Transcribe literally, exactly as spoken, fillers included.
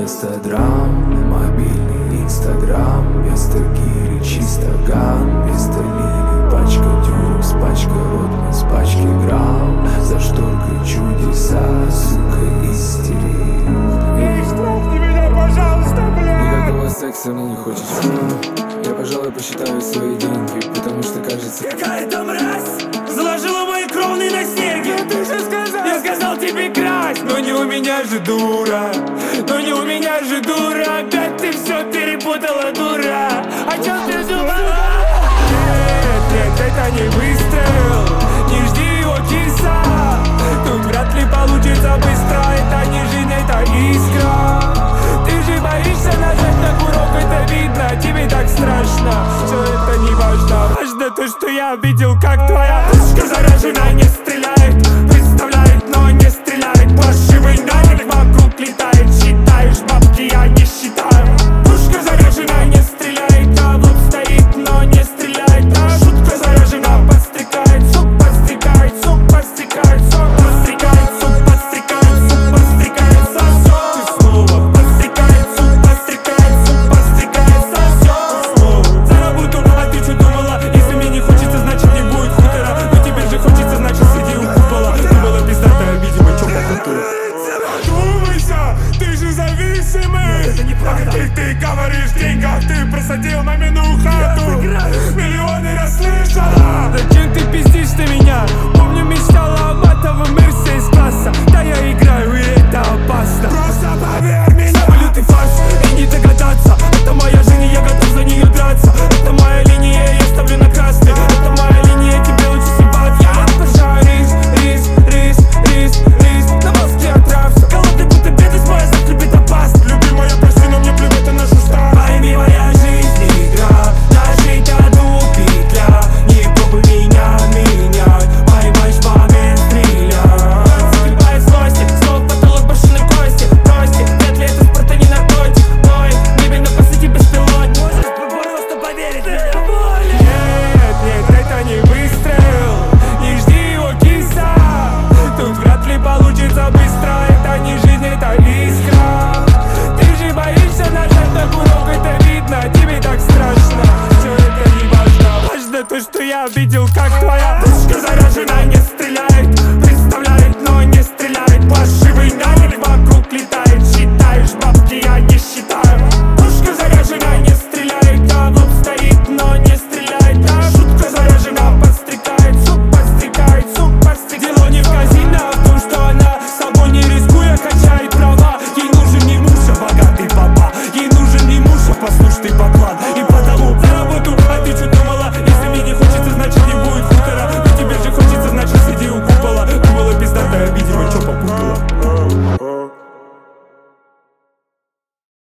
вместо драм, мобильный инстаграм, вместо гири чисто ган, вместо лили пачка дюрекс, пачка ротман, пачки грамм, за шторкой чудеса, сука, истерик. Эй, штрафни меня, пожалуйста, блядь! Никакого секса мне не хочется. Я, пожалуй, посчитаю свои деньги, потому что кажется, Какая-то мразь заложила мои кровные на серьги. Ты же сказал, я сказал тебе красть. Но не у меня же дура, но не у меня же дура. Опять ты все перепутала, дура. О чем ты думала? Нет, нет, это не выстрел. Не жди его, киса. Тут вряд ли получится быстро. Это не жизнь, это искра. Ты же боишься нажать на курок, это видно. Тебе так страшно, все это не важно. Важно то, что я видел, как твоя пушка заражена. Не стреляет, представляет, но не стреляет. Паршивый навик вокруг летает. Считаешь бабки, я не считаю. Пушка заражена, не стреляет. А вот стоит, но не стреляет. А шутка заражена, подстрекает. Сук подстрекает, сук подстрекает. Сук подстрекает, сук подстрекает. Сук подстрекает, сосет. Ты снова подстрекает, сук подстрекает. Сук подстрекает, сосет. Снова за работу, а ты что думала? Если мне не хочется, значит не будет хутора. Но тебе же хочется, значит сиди у купола. Ты была пиздатая, видимо, чё по культуре. Думайся, ты же зависимый. Это неправда. Ты, ты говоришь в деньгах, ты просадил мамину хату. Миллионы расслышала. Зачем ты пиздишь на меня? Помню, мечтала о матовом Мерсе из класса. Да я играю, и это опасно. Просто поверь мне. Самолет фарс, и не догадаться. Это моя жизнь, и я готов за нее драться. Это моя линия, я ставлю на красный. Это моя линия, тебе лучше съебаться. Я обожаю рис, рис, рис, рис, рис. На мозге отрався. Голодный, будто бедность моя, завтра любит опасно. Любимая, прости, но мне плевать на нашу старость. Пойми, моя жизнь игра. Нажить одну петля. Не пробуй меня менять. Поймаешь в момент стреляй. Загибая злости, снова потолок башенной кости. Прости, вряд ли это спорт, а не наркотик. Ноет, небе на посаде беспилотник. Можешь просто поверить в меня. Нет, нет, это не выстрел. Не жди его, киса. Тут вряд ли получится быстро. Это не жизнь, это искра. Ты же боишься нажать на курок, это видно. Тебе так страшно, все это не важно. Важно то, что я видел, как твоя пушка заражена, не стреляет.